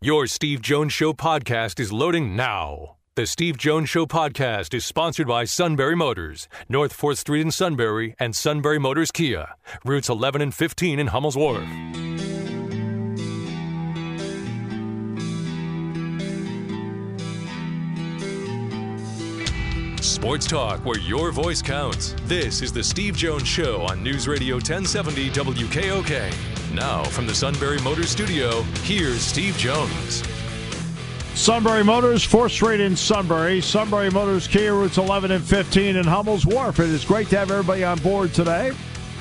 Your Steve Jones Show podcast is loading now. The Steve Jones Show podcast is sponsored by Sunbury Motors, North 4th Street in Sunbury, and Sunbury Motors Kia, routes 11 and 15 in Hummel's Wharf. Sports talk where your voice counts. This is the Steve Jones Show on News Radio 1070 WKOK. Now, from the Sunbury Motors studio, here's Steve Jones. Sunbury Motors, 4th Street in Sunbury. Sunbury Motors Kia, routes 11 and 15 in Hummel's Wharf. It is great to have everybody on board today.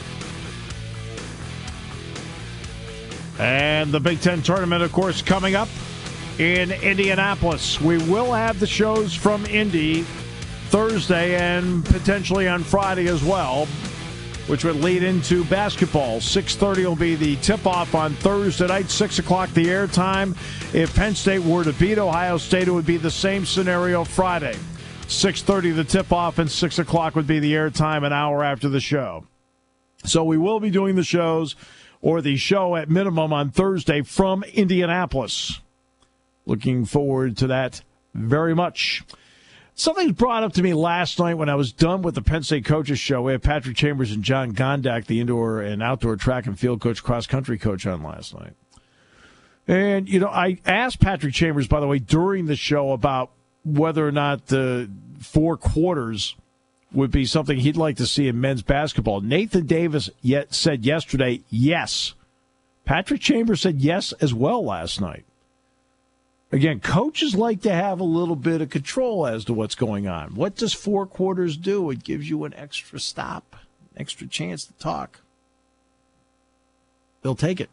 And the Big Ten tournament, of course, coming up in Indianapolis. We will have the shows from Indy Thursday and potentially on Friday as well, which would lead into basketball. 6:30 will be the tip-off on Thursday night, 6 o'clock the airtime. If Penn State were to beat Ohio State, it would be the same scenario Friday. 6:30 the tip-off and 6 o'clock would be the airtime an hour after the show. So we will be doing the shows, or the show at minimum, on Thursday from Indianapolis. Looking forward to that very much. Something was brought up to me last night when I was done with the Penn State Coaches Show. We had Patrick Chambers and John Gondak, the indoor and outdoor track and field coach, cross-country coach, on last night. And, you know, I asked Patrick Chambers, by the way, during the show about whether or not the 4 quarters would be something he'd like to see in men's basketball. Nathan Davis said yesterday, yes. Patrick Chambers said yes as well last night. Again, coaches like to have a little bit of control as to what's going on. What does 4 quarters do? It gives you an extra stop, an extra chance to talk. They'll take it.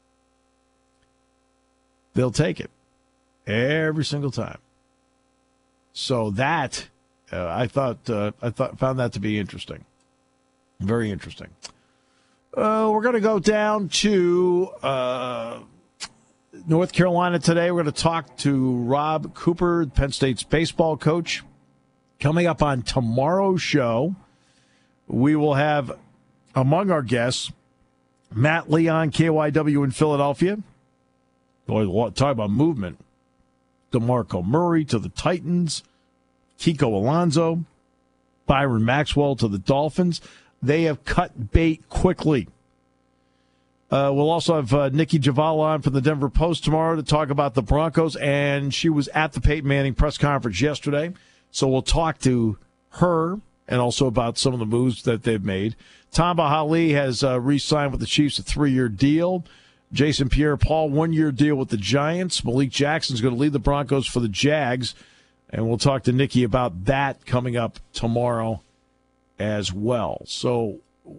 They'll take it every single time. So that I found that to be interesting, very interesting. We're going to go down to North Carolina today. We're going to talk to Rob Cooper, Penn State's baseball coach. Coming up on tomorrow's show, we will have, among our guests, Matt Leon, KYW in Philadelphia. We'll talk about movement. DeMarco Murray to the Titans, Kiko Alonso, Byron Maxwell to the Dolphins. They have cut bait quickly. We'll also have Nikki Javala on from the Denver Post tomorrow to talk about the Broncos, and she was at the Peyton Manning press conference yesterday, so we'll talk to her and also about some of the moves that they've made. Tamba Hali has re-signed with the Chiefs a 3-year deal. Jason Pierre-Paul, 1-year deal with the Giants. Malik Jackson's going to lead the Broncos for the Jags, and we'll talk to Nikki about that coming up tomorrow as well. So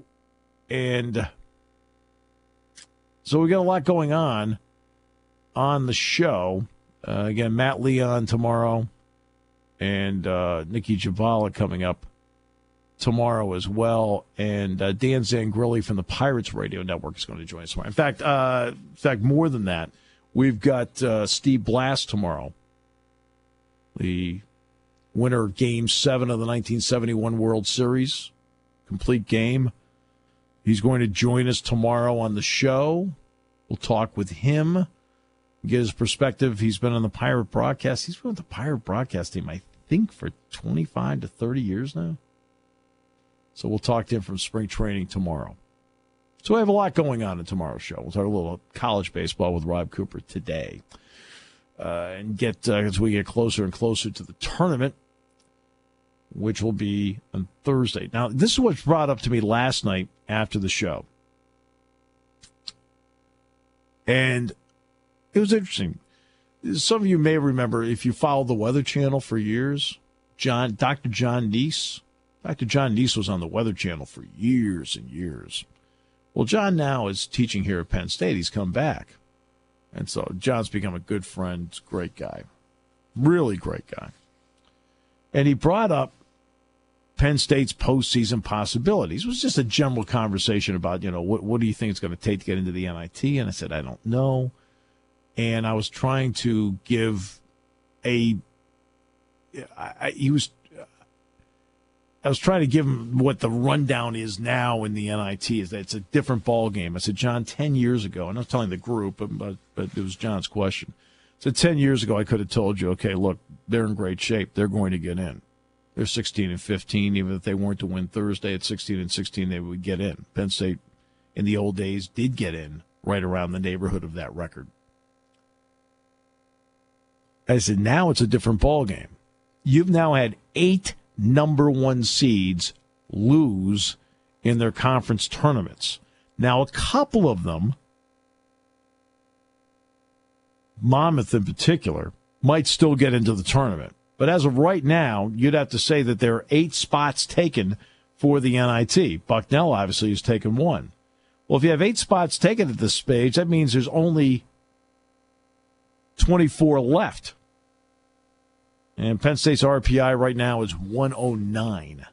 we got a lot going on the show. Again, Matt Leon tomorrow and Nikki Javala coming up tomorrow as well. And Dan Zangrilli from the Pirates Radio Network is going to join us tomorrow. In fact, more than that, we've got Steve Blass tomorrow, the winner of Game 7 of the 1971 World Series, complete game. He's going to join us tomorrow on the show. We'll talk with him, get his perspective. He's been on the Pirate broadcast. He's been with the Pirate broadcast team, I think, for 25 to 30 years now. So we'll talk to him from spring training tomorrow. So we have a lot going on in tomorrow's show. We'll talk a little college baseball with Rob Cooper today. And as we get closer and closer to the tournament, which will be on Thursday. Now, this is what's brought up to me last night after the show. And it was interesting. Some of you may remember, if you followed the Weather Channel for years, Dr. John Neese. Dr. John Neese was on the Weather Channel for years and years. Well, John now is teaching here at Penn State. He's come back. And so John's become a good friend, great guy. Really great guy. And he brought up Penn State's postseason possibilities. It was just a general conversation about, what do you think it's going to take to get into the NIT? And I said, I don't know. And I was trying to give I was trying to give him what the rundown is now in the NIT, is that it's a different ball game. I said, John, 10 years ago, and I was telling the group, but it was John's question. So 10 years ago, I could have told you, okay, look, they're in great shape. They're going to get in. They're 16-15. Even if they weren't to win Thursday at 16-16, they would get in. Penn State, in the old days, did get in right around the neighborhood of that record. I said, now it's a different ballgame. You've now had 8 number 1 seeds lose in their conference tournaments. Now, a couple of them, Monmouth in particular, might still get into the tournament. But as of right now, you'd have to say that there are 8 spots taken for the NIT. Bucknell obviously has taken 1. Well, if you have 8 spots taken at this stage, that means there's only 24 left. And Penn State's RPI right now is 109.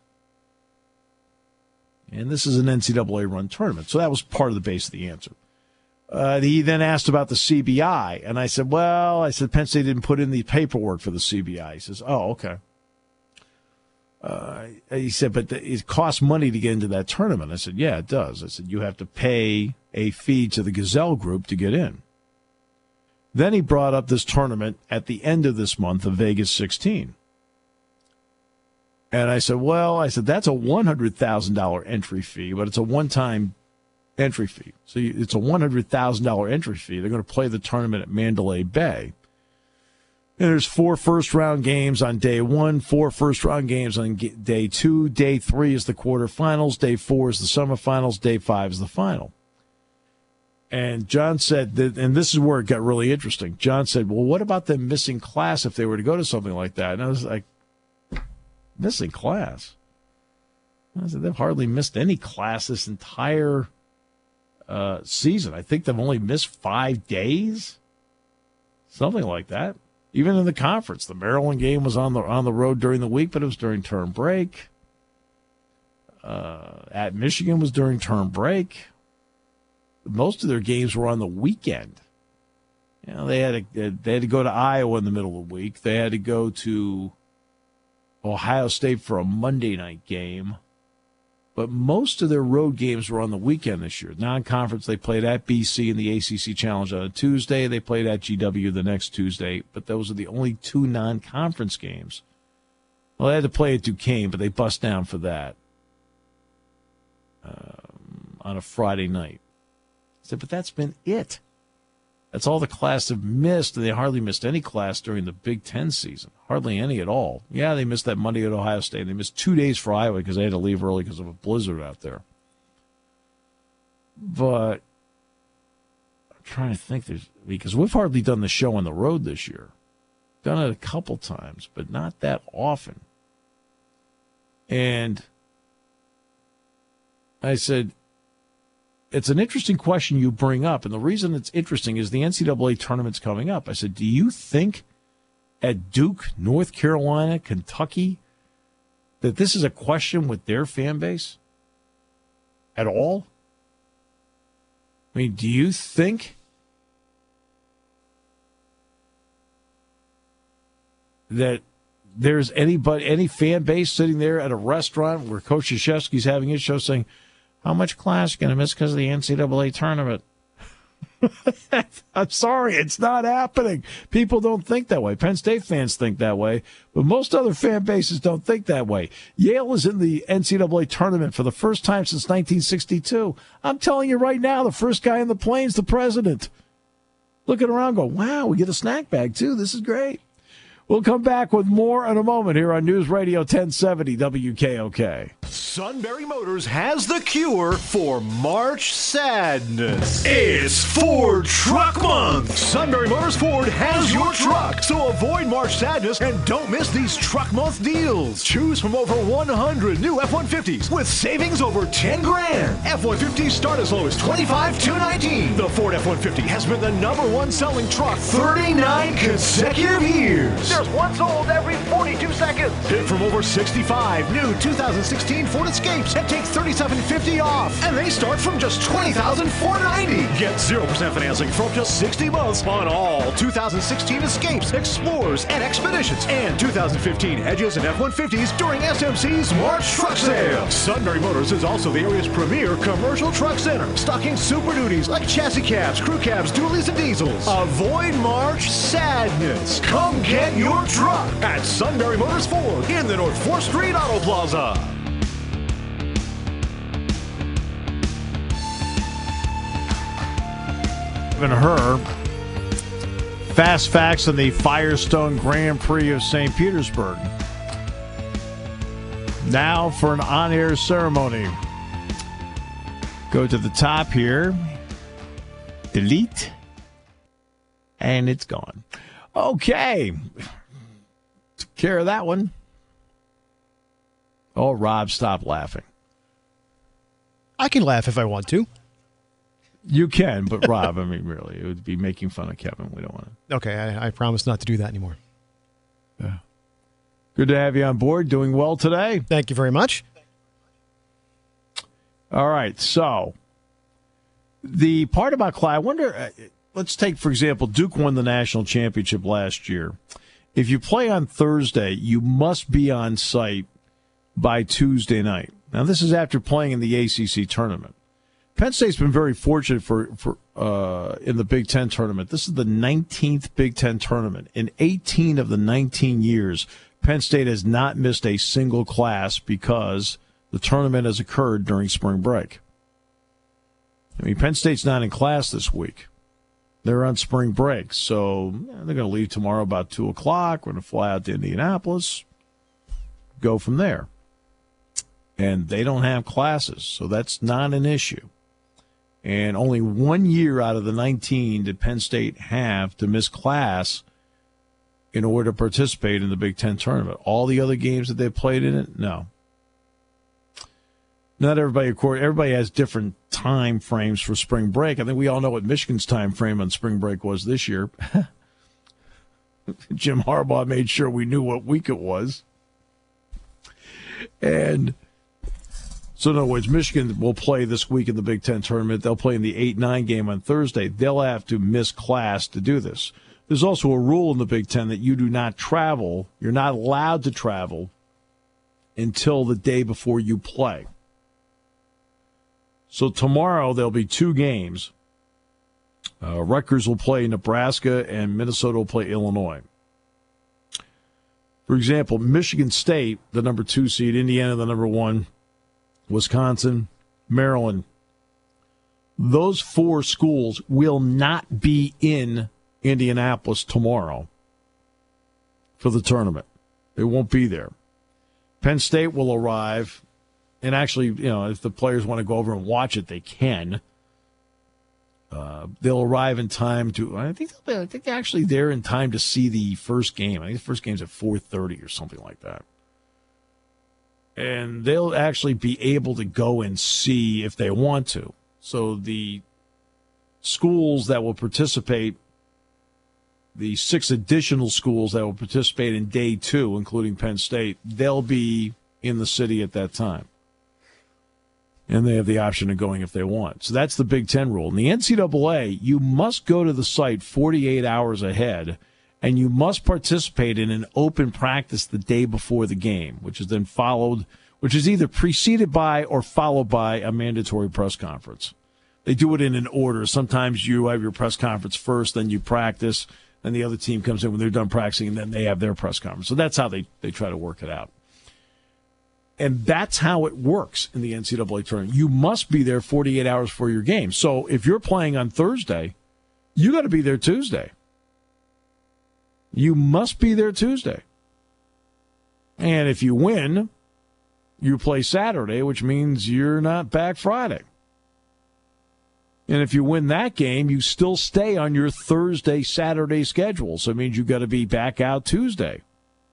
And this is an NCAA-run tournament. So that was part of the base of the answer. He then asked about the CBI. And I said, Penn State didn't put in the paperwork for the CBI. He says, oh, okay. He said, but it costs money to get into that tournament. I said, yeah, it does. I said, you have to pay a fee to the Gazelle Group to get in. Then he brought up this tournament at the end of this month of Vegas 16. And I said, that's a $100,000 entry fee, but it's a one-time entry fee. So it's a $100,000 entry fee. They're going to play the tournament at Mandalay Bay. And there's 4 first-round games on day 1, 4 first-round games on day 2. Day 3 is the quarterfinals. Day 4 is the semifinals. Day 5 is the final. And John said, and this is where it got really interesting. John said, well, what about them missing class if they were to go to something like that? And I was like, missing class? I said, they've hardly missed any class this entire season. I think they've only missed 5 days, something like that. Even in the conference, the Maryland game was on the road during the week, but it was during term break. At Michigan was during term break. Most of their games were on the weekend. You know, they had to go to Iowa in the middle of the week. They had to go to Ohio State for a Monday night game. But most of their road games were on the weekend this year. Non-conference, they played at BC in the ACC Challenge on a Tuesday. They played at GW the next Tuesday. But those are the only 2 non-conference games. Well, they had to play at Duquesne, but they bust down for that on a Friday night. I said, but that's been it. That's all the class have missed, and they hardly missed any class during the Big Ten season. Hardly any at all. Yeah, they missed that Monday at Ohio State. They missed 2 days for Iowa because they had to leave early because of a blizzard out there. But I'm trying to think, because we've hardly done the show on the road this year. Done it a couple times, but not that often. And I said, it's an interesting question you bring up, and the reason it's interesting is the NCAA tournament's coming up. I said, do you think at Duke, North Carolina, Kentucky, that this is a question with their fan base at all? I mean, do you think that there's any fan base sitting there at a restaurant where Coach Krzyzewski's having his show saying, how much class are you going to miss because of the NCAA tournament? I'm sorry, it's not happening. People don't think that way. Penn State fans think that way, but most other fan bases don't think that way. Yale is in the NCAA tournament for the first time since 1962. I'm telling you right now, the first guy in the plane's the president. Looking around going, wow, we get a snack bag too. This is great. We'll come back with more in a moment here on News Radio 1070 WKOK. Sunbury Motors has the cure for March sadness. It's Ford Truck Month. Sunbury Motors Ford has your truck. So avoid March sadness and don't miss these Truck Month deals. Choose from over 100 new F-150s with savings over 10 grand. F-150s start as low as $25,219. The Ford F-150 has been the #1 selling truck 39 consecutive years. There's one sold every 42 seconds. Pick from over 65 new 2016 Ford Escapes and take $3,750 off. And they start from just $20,490. Get 0% financing from just 60 months on all 2016 Escapes, Explorers, and Expeditions, and 2015 Edges and F-150s during SMC's March Truck Sale. Sunbury Motors is also the area's premier commercial truck center, stocking Super Duties like chassis cabs, crew cabs, dualies, and diesels. Avoid March sadness. Come get your truck at Sunbury Motors Ford in the North 4th Street Auto Plaza. Her fast facts on the Firestone Grand Prix of St. Petersburg. Now for an on-air ceremony. Go to the top here. Delete. And it's gone. Okay. Took care of that one. Oh, Rob, stop laughing. I can laugh if I want to. You can, but Rob, I mean, really, it would be making fun of Kevin. We don't want to. Okay, I promise not to do that anymore. Yeah. Good to have you on board. Doing well today. Thank you very much. All right, so the part about Clyde, I wonder, let's take, for example, Duke won the national championship last year. If you play on Thursday, you must be on site by Tuesday night. Now, this is after playing in the ACC tournament. Penn State's been very fortunate for in the Big Ten tournament. This is the 19th Big Ten tournament. In 18 of the 19 years, Penn State has not missed a single class because the tournament has occurred during spring break. I mean, Penn State's not in class this week. They're on spring break, so they're going to leave tomorrow about 2 o'clock. We're going to fly out to Indianapolis, go from there. And they don't have classes, so that's not an issue. And only 1 year out of the 19 did Penn State have to miss class in order to participate in the Big Ten tournament. All the other games that they played in it, no. Not everybody, of course, everybody has different time frames for spring break. I think we all know what Michigan's time frame on spring break was this year. Jim Harbaugh made sure we knew what week it was. And so, in other words, Michigan will play this week in the Big Ten tournament. They'll play in the 8-9 game on Thursday. They'll have to miss class to do this. There's also a rule in the Big Ten that you do not travel. You're not allowed to travel until the day before you play. So tomorrow there'll be 2 games. Rutgers will play Nebraska and Minnesota will play Illinois. For example, Michigan State, the number 2 seed, Indiana, the number 1, Wisconsin, Maryland. Those 4 schools will not be in Indianapolis tomorrow for the tournament. They won't be there. Penn State will arrive, and actually, if the players want to go over and watch it, they can. They'll arrive in time to. I think they're actually there in time to see the first game. I think the first game's at 4:30 or something like that. And they'll actually be able to go and see if they want to. So the schools that will participate, the 6 additional schools that will participate in day 2, including Penn State, they'll be in the city at that time. And they have the option of going if they want. So that's the Big Ten rule. In the NCAA, you must go to the site 48 hours ahead, and you must participate in an open practice the day before the game, which is then followed, which is either preceded by or followed by a mandatory press conference. They do it in an order. Sometimes you have your press conference first, then you practice, then the other team comes in when they're done practicing, and then they have their press conference. So that's how they try to work it out. And that's how it works in the NCAA tournament. You must be there 48 hours for your game. So if you're playing on Thursday, you got to be there Tuesday. You must be there Tuesday. And if you win, you play Saturday, which means you're not back Friday. And if you win that game, you still stay on your Thursday-Saturday schedule. So it means you've got to be back out Tuesday.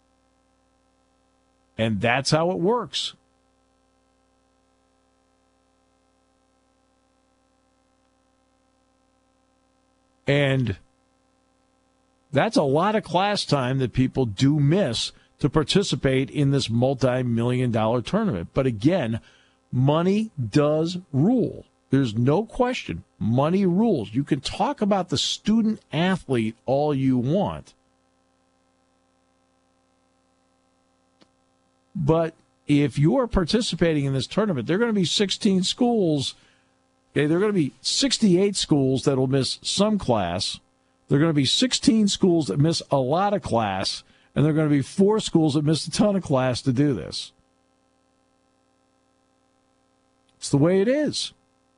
And that's how it works. And That's a lot of class time that people do miss to participate in this multi-million-dollar tournament. But again, money does rule. There's no question. Money rules. You can talk about the student athlete all you want. But if you're participating in this tournament, there are going to be 16 schools. Okay, there are going to be 68 schools that will miss some class. There are going to be 16 schools that miss a lot of class. And there are going to be 4 schools that missed a ton of class to do this. It's the way it is.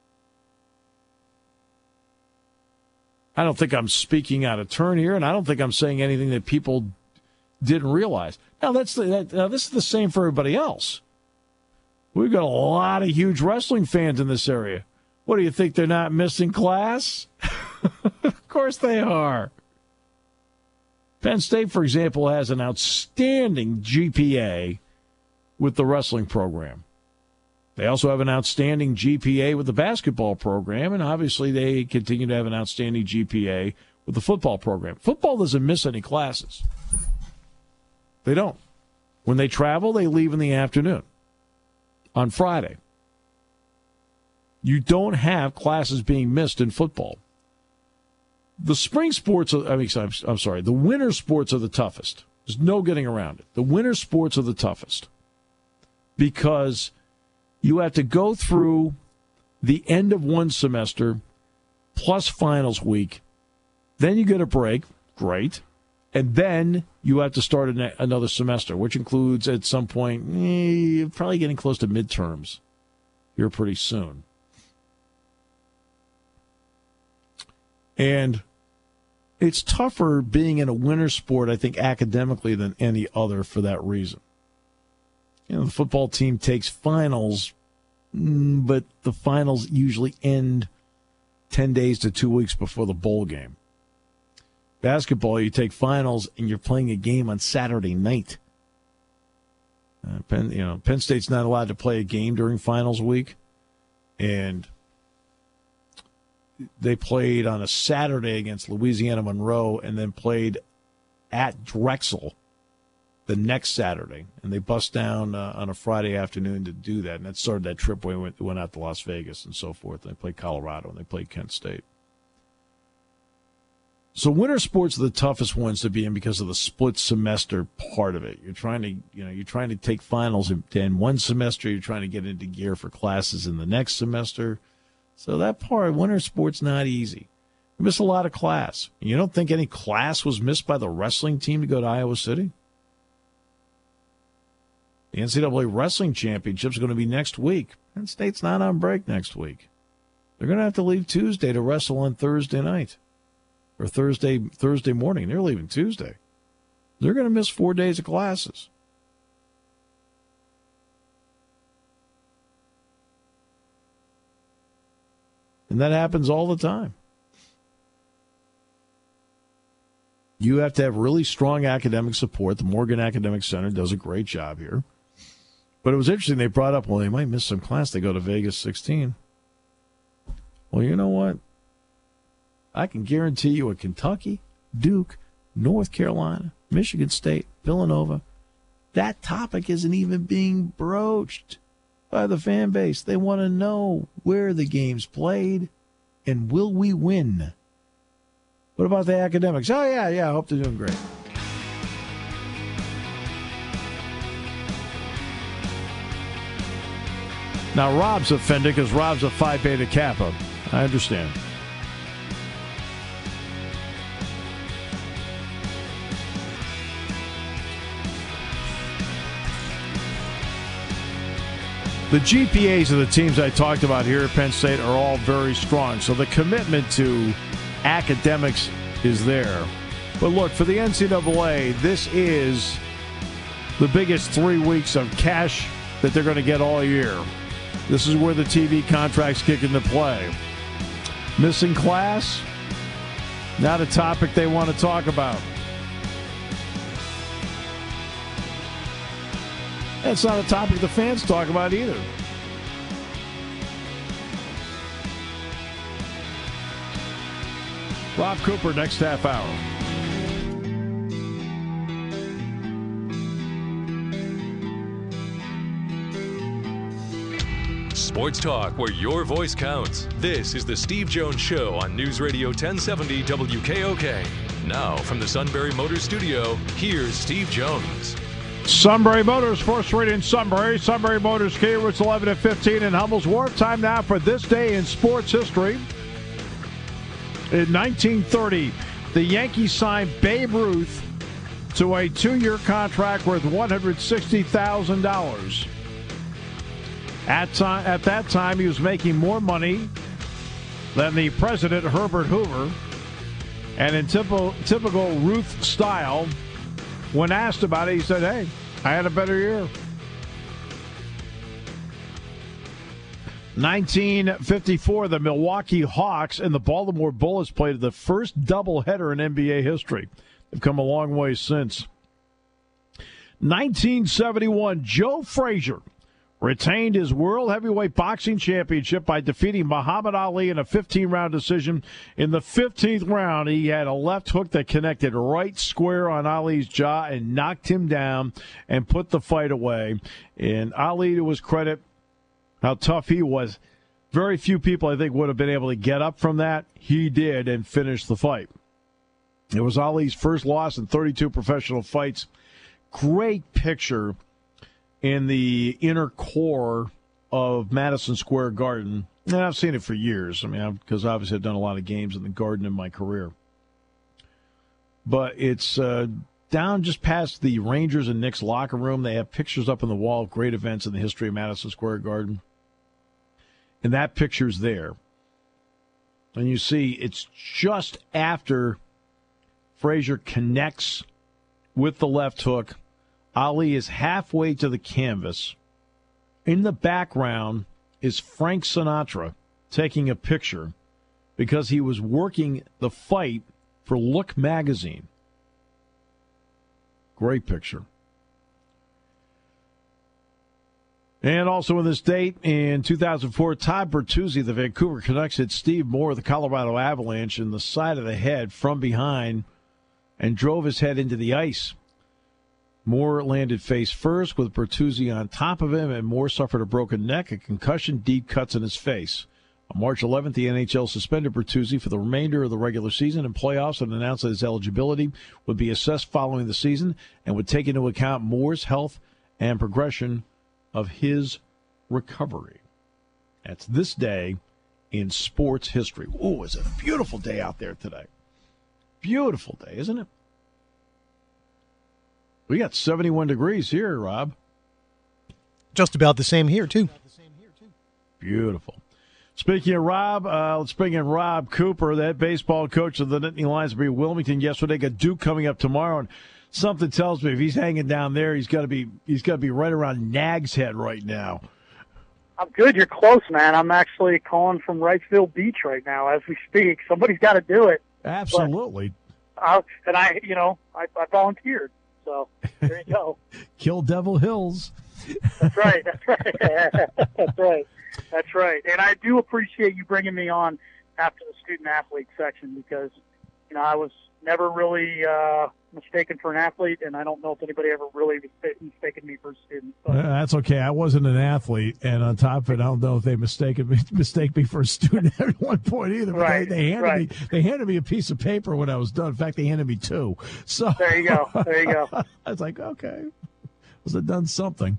I don't think I'm speaking out of turn here, and I don't think I'm saying anything that people didn't realize. Now, this is the same for everybody else. We've got a lot of huge wrestling fans in this area. What, do you think they're not missing class? Of course they are. Penn State, for example, has an outstanding GPA with the wrestling program. They also have an outstanding GPA with the basketball program, and obviously they continue to have an outstanding GPA with the football program. Football doesn't miss any classes. They don't. When they travel, they leave in the afternoon on Friday. You don't have classes being missed in football. The spring sports, the winter sports are the toughest. There's no getting around it. The winter sports are the toughest because you have to go through the end of one semester plus finals week. Then you get a break. Great. And then you have to start another semester, which includes at some point, probably getting close to midterms here pretty soon. And it's tougher being in a winter sport, I think, academically than any other for that reason. You know, the football team takes finals, but the finals usually end 10 days to 2 weeks before the bowl game. Basketball, you take finals, and you're playing a game on Saturday night. Penn State's not allowed to play a game during finals week, and they played on a Saturday against Louisiana Monroe and then played at Drexel the next Saturday. And they bust down on a Friday afternoon to do that. And that started that trip where we went out to Las Vegas and so forth. And they played Colorado and they played Kent State. So winter sports are the toughest ones to be in because of the split semester part of it. You're trying to take finals in one semester. You're trying to get into gear for classes in the next semester. So that part of winter sports not easy. You miss a lot of class. You don't think any class was missed by the wrestling team to go to Iowa City? The NCAA Wrestling Championship is going to be next week. Penn State's not on break next week. They're going to have to leave Tuesday to wrestle on Thursday night. Or Thursday morning. They're leaving Tuesday. They're going to miss 4 days of classes. And that happens all the time. You have to have really strong academic support. The Morgan Academic Center does a great job here. But it was interesting. They brought up, well, they might miss some class. They go to Vegas 16. Well, you know what? I can guarantee you at Kentucky, Duke, North Carolina, Michigan State, Villanova, that topic isn't even being broached by the fan base. They want to know where the game's played and will we win. What about the academics? Oh, yeah, I hope they're doing great. Now, Rob's offended because Rob's a Phi Beta Kappa. I understand. The GPAs of the teams I talked about here at Penn State are all very strong, so the commitment to academics is there. But look, for the NCAA, this is the biggest 3 weeks of cash that they're going to get all year. This is where the TV contracts kick into play. Missing class, not a topic they want to talk about. It's not a topic the fans talk about either. Rob Cooper, next half hour. Sports talk where your voice counts. This is the Steve Jones Show on News Radio 1070 WKOK. Now, from the Sunbury Motors Studio, here's Steve Jones. Sunbury Motors, 4th Street in Sunbury. Sunbury Motors, Kia, routes 11 and 15 in Hummel's Wharf. Time now for this day in sports history. In 1930, the Yankees signed Babe Ruth to a 2-year contract worth $160,000. At that time, he was making more money than the president, Herbert Hoover. And in typical Ruth style, when asked about it, he said, hey, I had a better year. 1954, the Milwaukee Hawks and the Baltimore Bullets played the first doubleheader in NBA history. They've come a long way since. 1971, Joe Frazier retained his World Heavyweight Boxing Championship by defeating Muhammad Ali in a 15-round decision. In the 15th round, he had a left hook that connected right square on Ali's jaw and knocked him down and put the fight away. And Ali, to his credit, how tough he was. Very few people, I think, would have been able to get up from that. He did and finished the fight. It was Ali's first loss in 32 professional fights. Great picture in the inner core of Madison Square Garden. And I've seen it for years. I mean, because obviously I've done a lot of games in the Garden in my career. But it's down just past the Rangers and Knicks locker room. They have pictures up on the wall of great events in the history of Madison Square Garden. And that picture's there. And you see it's just after Frazier connects with the left hook. Ali is halfway to the canvas. In the background is Frank Sinatra taking a picture because he was working the fight for Look magazine. Great picture. And also in this date, in 2004, Todd Bertuzzi, the Vancouver Canucks, hit Steve Moore of the Colorado Avalanche in the side of the head from behind and drove his head into the ice. Moore landed face first with Bertuzzi on top of him, and Moore suffered a broken neck, a concussion, deep cuts in his face. On March 11th, the NHL suspended Bertuzzi for the remainder of the regular season and playoffs and announced that his eligibility would be assessed following the season and would take into account Moore's health and progression of his recovery. That's this day in sports history. Oh, it's a beautiful day out there today. Beautiful day, isn't it? We got 71 degrees here, Rob. Just about the same here, too. Beautiful. Speaking of Rob, let's bring in Rob Cooper, that baseball coach of the Nittany Lions of Wilmington yesterday. Got Duke coming up tomorrow, and something tells me if he's hanging down there, he's got to be right around Nag's Head right now. I'm good. You're close, man. I'm actually calling from Wrightsville Beach right now as we speak. Somebody's got to do it. Absolutely. I volunteered. So there you go. Kill Devil Hills. That's right. That's right. That's right. And I do appreciate you bringing me on after the student athlete section because, I was never really mistaken for an athlete, and I don't know if anybody ever really mistaken me for a student. That's okay. I wasn't an athlete, and on top of it, I don't know if they mistake me for a student at one point either. But right. They handed me a piece of paper when I was done. In fact, they handed me 2. So there you go. I was like, okay, must have done something.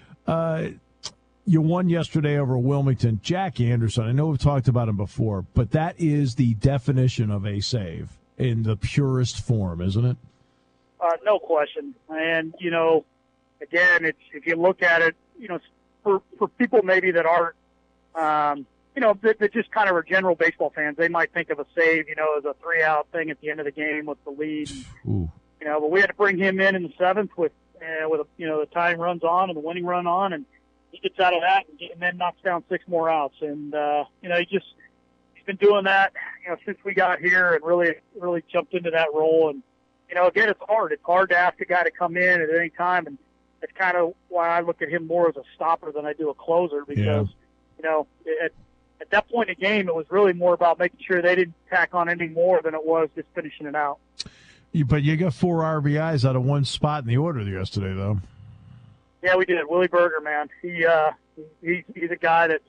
You won yesterday over Wilmington. Jack Anderson, I know we've talked about him before, but that is the definition of a save in the purest form, isn't it? No question. And, again, it's if you look at it, for people maybe that aren't, that just kind of are general baseball fans, they might think of a save, as a 3-out thing at the end of the game with the lead. Ooh. But we had to bring him in the 7th with the tying runs on and the winning run on, and he gets out of that and then knocks down 6 more outs. And, he's been doing that, since we got here and really jumped into that role. And, again, it's hard. It's hard to ask a guy to come in at any time. And it's kind of why I look at him more as a stopper than I do a closer because, at that point in the game, it was really more about making sure they didn't tack on any more than it was just finishing it out. But you got 4 RBIs out of 1 spot in the order yesterday, though. Yeah, we did. Willie Berger, man. He He's a guy that,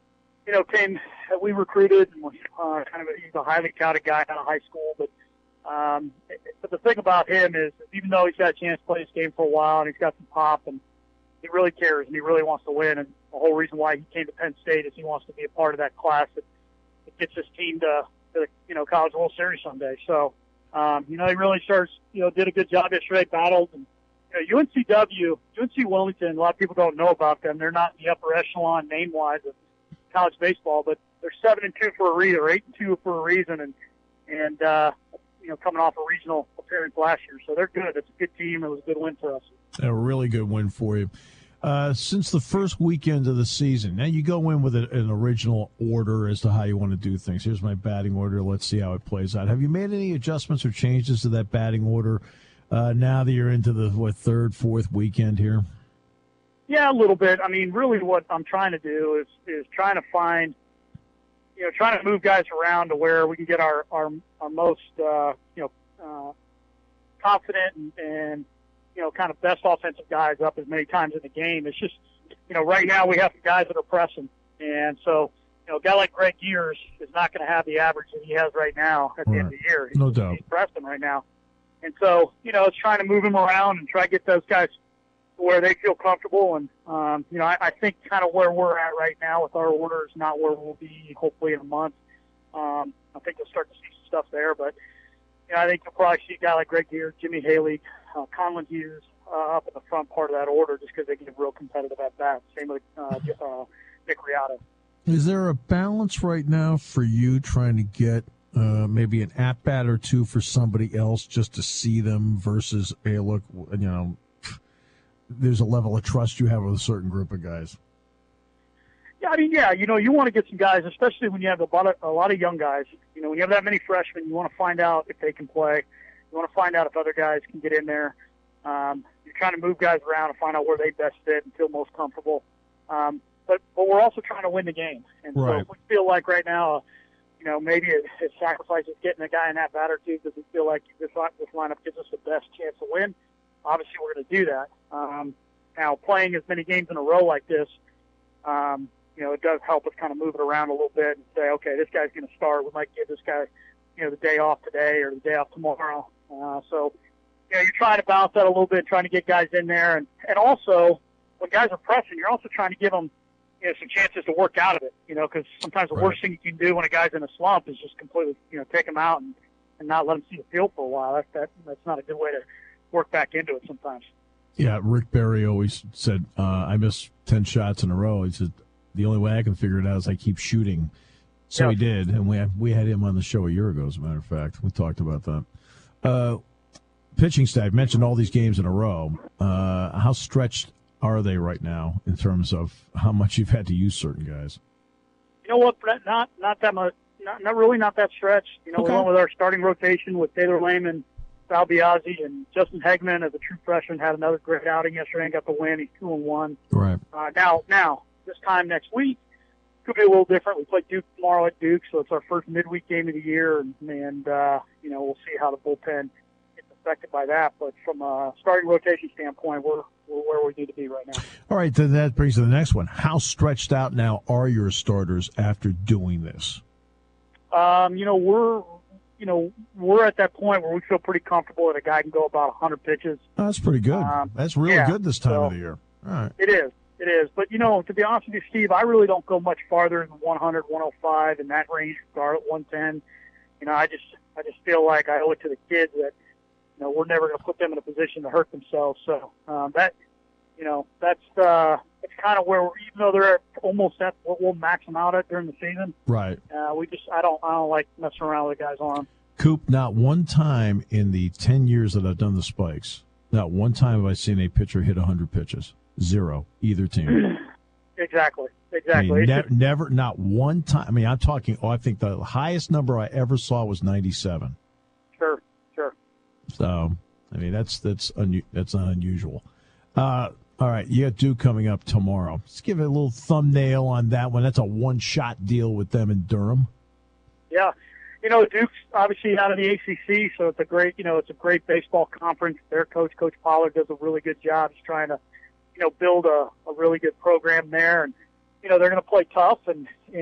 we recruited and was he's a highly touted guy out of high school. But the thing about him is, even though he's got a chance to play this game for a while and he's got some pop, and he really cares and he really wants to win. And the whole reason why he came to Penn State is he wants to be a part of that class that gets his team to the College World Series someday. So, he really did a good job yesterday, battled. And UNC Wilmington, a lot of people don't know about them. They're not in the upper echelon name-wise of college baseball, but they're 7-2 for a reason, or 8-2 for a reason, and coming off a regional appearance last year. So they're good. It's a good team. It was a good win for us. A really good win for you. Since the first weekend of the season, now you go in with an original order as to how you want to do things. Here's my batting order. Let's see how it plays out. Have you made any adjustments or changes to that batting order now that you're into the third, fourth weekend here? Yeah, a little bit. I mean, really what I'm trying to do is trying to find, trying to move guys around to where we can get our most, confident and kind of best offensive guys up as many times in the game. It's just, right now we have some guys that are pressing. And so, a guy like Greg Gears is not going to have the average that he has right now at the end of the year. No doubt. He's pressing right now. And so, it's trying to move him around and try to get those guys where they feel comfortable. And, I think kind of where we're at right now with our order is not where we'll be hopefully in a month. I think you'll start to see some stuff there. But, I think you'll probably see a guy like Greg Gears, Jimmy Haley, Conlon Hughes up in the front part of that order just because they give real competitive at-bats. Same with Nick Riata. Is there a balance right now for you trying to get maybe an at-bat or two for somebody else just to see them versus, hey, look, there's a level of trust you have with a certain group of guys? Yeah, you want to get some guys, especially when you have a lot of young guys. When you have that many freshmen, you want to find out if they can play. You want to find out if other guys can get in there. You're trying to move guys around and find out where they best fit and feel most comfortable. But we're also trying to win the game. And right. So if we feel like right now, maybe it sacrifices getting a guy in that bat or two because we feel like this lineup gives us the best chance to win, obviously we're going to do that. Now, playing as many games in a row like this, it does help us kind of move it around a little bit and say, okay, this guy's going to start. We might give this guy, the day off today or the day off tomorrow. So you're trying to balance that a little bit, trying to get guys in there. And also, when guys are pressing, you're also trying to give them, some chances to work out of it, because sometimes the worst thing you can do when a guy's in a slump is just completely, take him out and not let him see the field for a while. That's not a good way to work back into it sometimes. Yeah, Rick Barry always said, I missed 10 shots in a row. He said, the only way I can figure it out is I keep shooting. So he did, and we had him on the show a year ago, as a matter of fact. We talked about that. Pitching staff, mentioned all these games in a row. How stretched are they right now in terms of how much you've had to use certain guys? You know what, Brett? Not that much. Not really, not that stretched. Okay. We went with our starting rotation with Taylor Lehman, Sal Biaggi, and Justin Hegman as a true freshman had another great outing yesterday and got the win. He's 2-1. Right. Now, this time next week could be a little different. We play Duke tomorrow at Duke, so it's our first midweek game of the year, and we'll see how the bullpen gets affected by that. But from a starting rotation standpoint, we're where we need to be right now. All right, then that brings to the next one. How stretched out now are your starters after doing this? We're at that point where we feel pretty comfortable that a guy can go about 100 pitches. Oh, that's pretty good. That's really good this time of the year. All right. It is. But, to be honest with you, Steve, I really don't go much farther than 100, 105 in that range, start at 110. I just feel like I owe it to the kids that, we're never going to put them in a position to hurt themselves. So that's kind of where even though they're almost at what we'll max them out at during the season. Right. I don't like messing around with the guy's arm. Coop, not one time in the 10 years that I've done the Spikes, not one time have I seen a pitcher hit 100 pitches. Zero, either team. Exactly. I mean, never, not one time. I mean, I'm talking, I think the highest number I ever saw was 97. Sure. So, I mean, that's not unusual. All right, you got Duke coming up tomorrow. Let's give it a little thumbnail on that one. That's a one-shot deal with them in Durham. Yeah. Duke's obviously out of the ACC, so it's a great baseball conference. Their coach, Coach Pollard, does a really good job. He's trying to build a really good program there. And, they're going to play tough and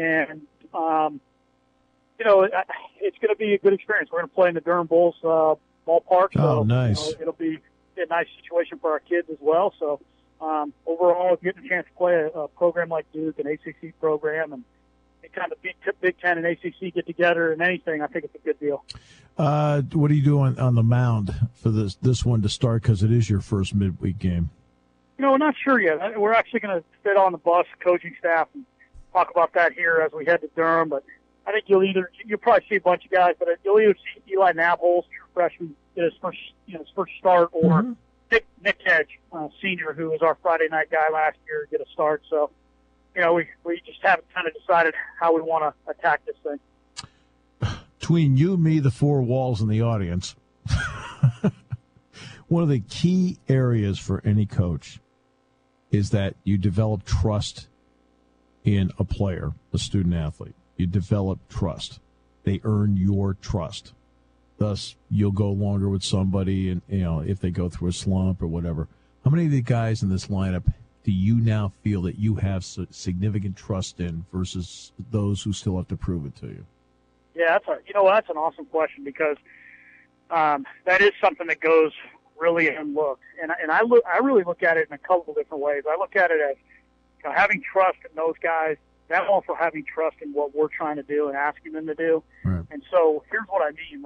it's going to be a good experience. We're going to play in the Durham Bulls ballpark. Oh, so, nice. It'll be a nice situation for our kids as well. So overall, getting a chance to play a program like Duke, an ACC program, and kind of Big Ten and ACC get together and anything, I think it's a good deal. What are you doing on the mound for this one to start, because it is your first midweek game? We're not sure yet. We're actually going to sit on the bus, coaching staff, and talk about that here as we head to Durham. But I think you'll probably see a bunch of guys, but you'll either see Eli Nabholz, true freshman, get his first start, or Nick Hedge, senior, who was our Friday night guy last year, get a start. So, we just haven't kind of decided how we want to attack this thing. Between you, me, the four walls, and the audience, one of the key areas for any coach is that you develop trust in a player, a student athlete. You develop trust. They earn your trust. Thus, you'll go longer with somebody, and if they go through a slump or whatever. How many of the guys in this lineup do you now feel that you have significant trust in versus those who still have to prove it to you? Yeah, that's an awesome question, because that is something that goes really unlooked, and I really look at it in a couple of different ways. I look at it as having trust in those guys, then also having trust in what we're trying to do and asking them to do. Right. And so here's what I mean.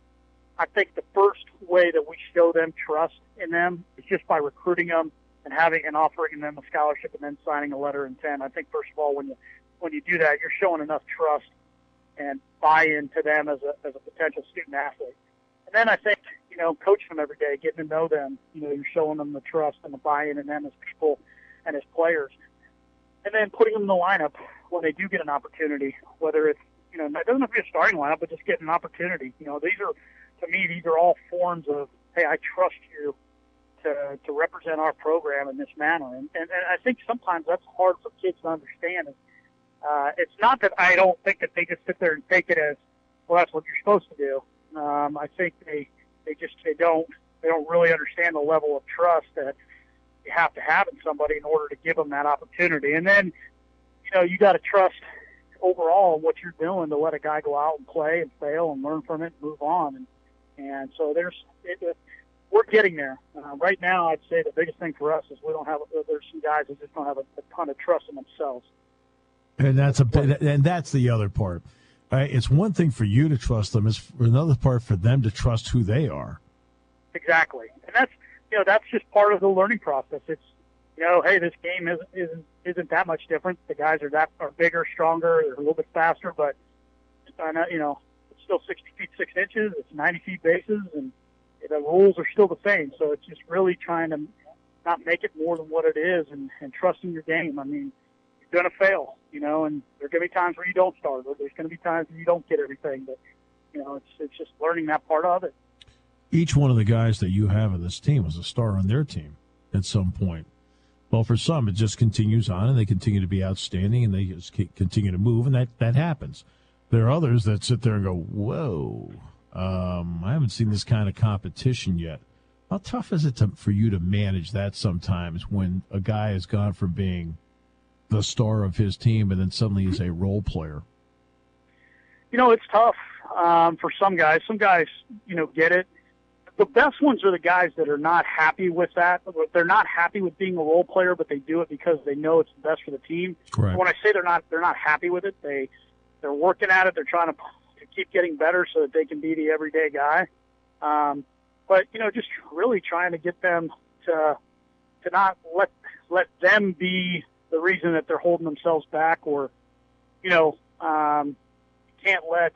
I think the first way that we show them trust in them is just by recruiting them and offering them a scholarship and then signing a letter of intent. I think first of all, when you do that, you're showing enough trust and buy-in to them as a potential student athlete. And then I think, coaching them every day, getting to know them, you're showing them the trust and the buy-in in them as people and as players. And then putting them in the lineup when they do get an opportunity, whether it's, it doesn't have to be a starting lineup, but just getting an opportunity. These are all forms of, hey, I trust you to represent our program in this manner. And I think sometimes that's hard for kids to understand. It's not that I don't think that they just sit there and take it as, well, that's what you're supposed to do. I think they don't really understand the level of trust that you have to have in somebody in order to give them that opportunity. And then, you got to trust overall in what you're doing to let a guy go out and play and fail and learn from it and move on. And so we're getting there. Right now, I'd say the biggest thing for us is there's some guys that just don't have a ton of trust in themselves. And that's the other part. Right? It's one thing for you to trust them. It's another part for them to trust who they are. Exactly. And that's just part of the learning process. It's, hey, this game isn't that much different. The guys are bigger, stronger, they're a little bit faster, but it's still 60 feet 6 inches. It's 90 feet bases, and the rules are still the same. So it's just really trying to not make it more than what it is, and trusting your game. I mean, you're going to fail, and there are going to be times where you don't start, or there's going to be times where you don't get everything. But it's just learning that part of it. Each one of the guys that you have on this team was a star on their team at some point. Well, for some, it just continues on, and they continue to be outstanding, and they just continue to move, and that happens. There are others that sit there and go, whoa, I haven't seen this kind of competition yet. How tough is it for you to manage that sometimes when a guy has gone from being the star of his team and then suddenly he's a role player? It's tough for some guys. Some guys, get it. The best ones are the guys that are not happy with that. They're not happy with being a role player, but they do it because they know it's the best for the team. Correct. When I say they're not happy with it, they're working at it. They're trying to keep getting better so that they can be the everyday guy. But just really trying to get them to not let them be the reason that they're holding themselves back, or can't let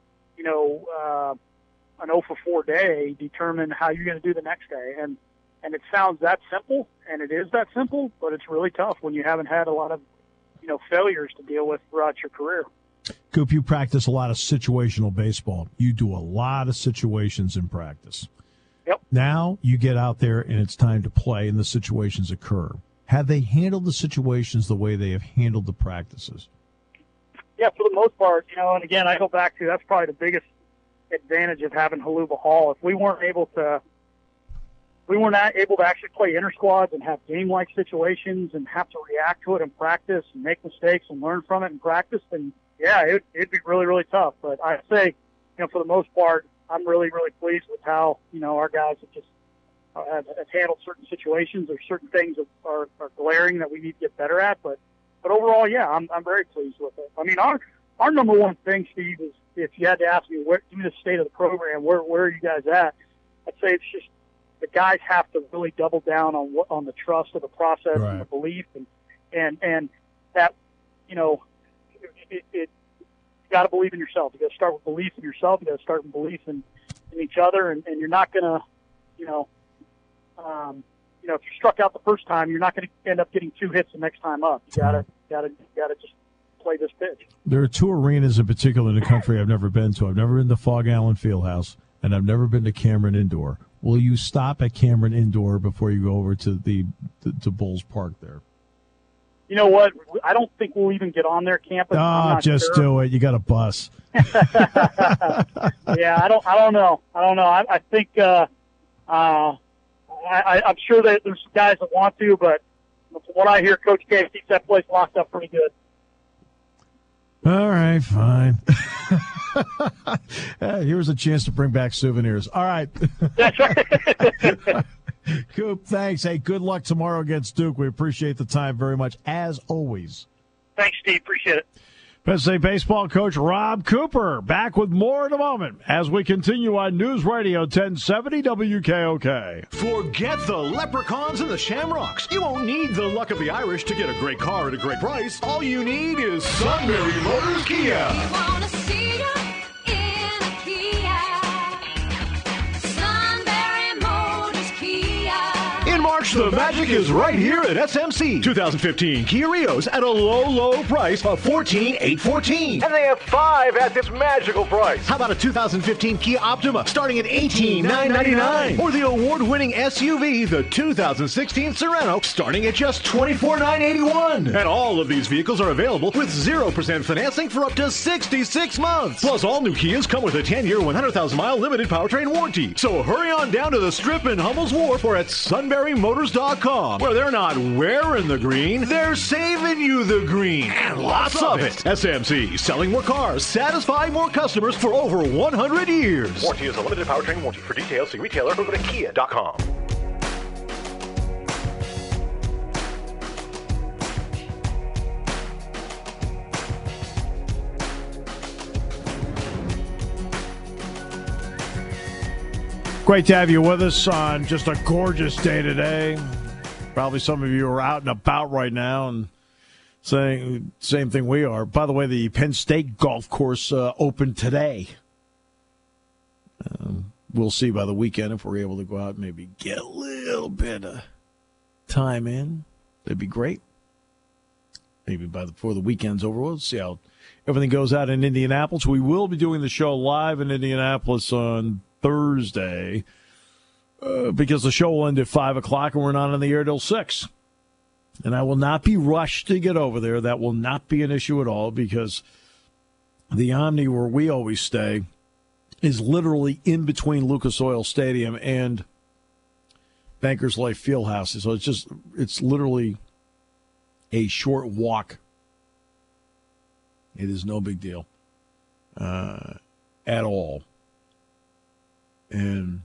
an 0 for 4 day determine how you're going to do the next day. And it sounds that simple, and it is that simple, but it's really tough when you haven't had a lot of, failures to deal with throughout your career. Coop, you practice a lot of situational baseball. You do a lot of situations in practice. Yep. Now you get out there and it's time to play and the situations occur. Have they handled the situations the way they have handled the practices? Yeah, for the most part, and again, I go back to that's probably the biggest advantage of having Haluba Hall. If we weren't able to we weren't able to actually play inter-squads and have game-like situations and have to react to it in practice and make mistakes and learn from it in practice, then, yeah, it'd be really, really tough. But I'd say, for the most part, I'm really, really pleased with how, our guys have just have handled certain situations. There's certain things that are glaring that we need to get better at. But overall, yeah, I'm very pleased with it. I mean, our number one thing, Steve, is if you had to ask me, give me the state of the program, where are you guys at? I'd say it's just the guys have to really double down on the trust of the process and the belief and that, you got to believe in yourself. You got to start with belief in yourself. You got to start with belief in each other, and you're not going to, if you struck out the first time, you're not going to end up getting 2 hits the next time up. You got to just play this pitch. There are 2 arenas in particular in the country I've never been to. I've never been to Fog Allen Fieldhouse, and I've never been to Cameron Indoor. Will you stop at Cameron Indoor before you go over to to Bulls Park there? You know what? I don't think we'll even get on their campus. Just do it. You got a bus. Yeah, I don't know. I think I'm sure that there's some guys that want to, but from what I hear, Coach K keeps that place locked up pretty good. All right, fine. Here's a chance to bring back souvenirs. All right. That's right. Coop, thanks. Hey, good luck tomorrow against Duke. We appreciate the time very much, as always. Thanks, Steve. Appreciate it. Penn State baseball coach Rob Cooper back with more in a moment as we continue on News Radio 1070 WKOK. Forget the leprechauns and the shamrocks. You won't need the luck of the Irish to get a great car at a great price. All you need is Sunbury Motors Kia. We want to see you in a Kia. Sunbury Motors Kia. In March, the magic is right here at SMC. 2015 Kia Rios at a low price of $14,814. And they have 5 at this magical price. How about a 2015 Kia Optima starting at $18,999? Or the award-winning SUV, the 2016 Sereno, starting at just $24,981. And all of these vehicles are available with 0% financing for up to 66 months. Plus, all new Kias come with a 10-year, 100,000-mile limited powertrain warranty. So hurry on down to the Strip in Hummel's Wharf or at SunburyMotors.com, where they're not wearing the green, they're saving you the green. And lots of it. SMC, selling more cars, satisfying more customers for over 100 years. Warranty is a limited powertrain warranty. For details, see retailer or go to Kia.com. Great to have you with us on just a gorgeous day today. Probably some of you are out and about right now and saying the same thing we are. By the way, the Penn State golf course opened today. We'll see by the weekend if we're able to go out and maybe get a little bit of time in. That'd be great. Maybe before the weekend's over, we'll see how everything goes out in Indianapolis. We will be doing the show live in Indianapolis on Thursday because the show will end at 5 o'clock and we're not on the air till 6. And I will not be rushed to get over there. That will not be an issue at all because the Omni, where we always stay, is literally in between Lucas Oil Stadium and Bankers Life Fieldhouse. So it's literally a short walk. It is no big deal at all. And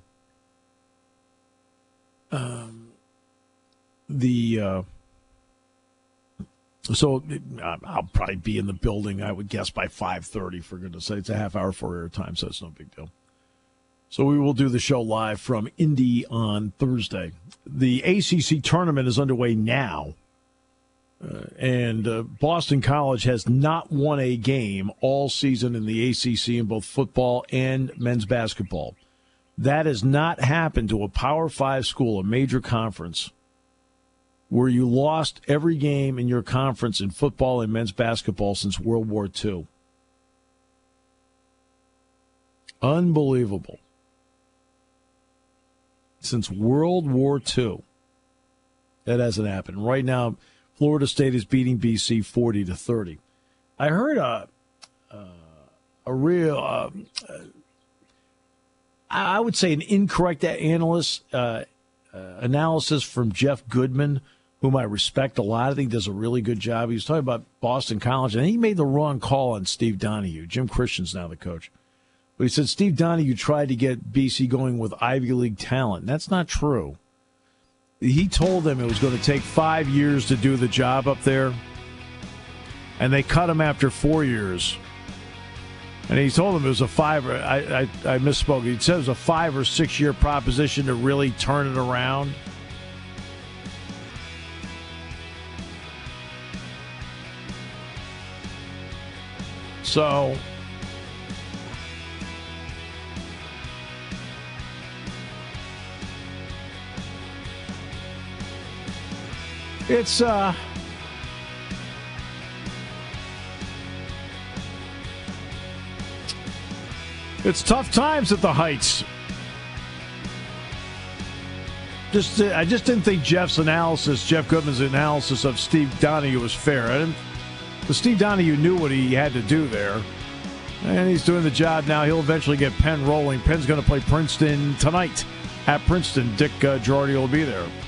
so I'll probably be in the building, I would guess, by 5:30, for goodness sake. It's a half hour for airtime, so it's no big deal. So we will do the show live from Indy on Thursday. The ACC tournament is underway now. And Boston College has not won a game all season in the ACC in both football and men's basketball. That has not happened to a Power 5 school, a major conference, where you lost every game in your conference in football and men's basketball since World War II. Unbelievable. Since World War II, that hasn't happened. Right now, Florida State is beating BC 40-30. I heard a real, I would say an incorrect analyst analysis from Jeff Goodman, whom I respect a lot. I think does a really good job. He was talking about Boston College, and he made the wrong call on Steve Donahue. Jim Christian's now the coach. But he said Steve Donahue tried to get BC going with Ivy League talent. That's not true. He told them it was going to take 5 years to do the job up there, and they cut him after 4 years. And he told them it was a I misspoke. He said it was a 5 or 6 year proposition to really turn it around. So it's tough times at the Heights. I just didn't think Jeff Goodman's analysis of Steve Donahue was fair. But Steve Donahue knew what he had to do there, and he's doing the job now. He'll eventually get Penn rolling. Penn's going to play Princeton tonight at Princeton. Dick Girardi will be there.